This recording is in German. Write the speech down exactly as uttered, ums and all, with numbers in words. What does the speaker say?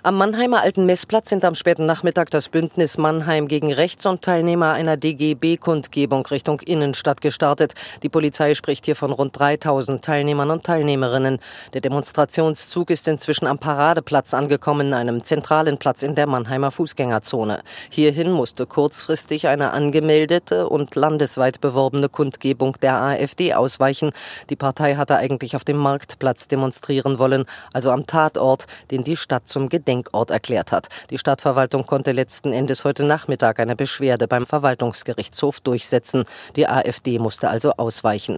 Am Mannheimer Alten Messplatz sind am späten Nachmittag das Bündnis Mannheim gegen Rechts und Teilnehmer einer D G B-Kundgebung Richtung Innenstadt gestartet. Die Polizei spricht hier von rund dreitausend Teilnehmern und Teilnehmerinnen. Der Demonstrationszug ist inzwischen am Paradeplatz angekommen, einem zentralen Platz in der Mannheimer Fußgängerzone. Hierhin musste kurzfristig eine angemeldete und landesweit beworbene Kundgebung der AfD ausweichen. Die Partei hatte eigentlich auf dem Marktplatz demonstrieren wollen, also am Tatort, den die Stadt zum Gedenkort erklärt hat. Die Stadtverwaltung konnte letzten Endes heute Nachmittag eine Beschwerde beim Verwaltungsgerichtshof durchsetzen. Die AfD musste also ausweichen.